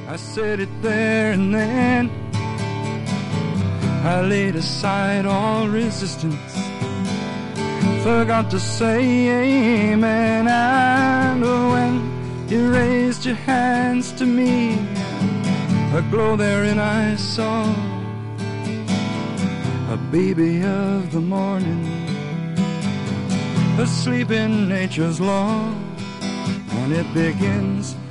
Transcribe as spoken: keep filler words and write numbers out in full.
I said it there and then. I laid aside all resistance, forgot to say amen. And when you raised your hands to me, a glow therein I saw, a baby of the morning, asleep in nature's law. And it begins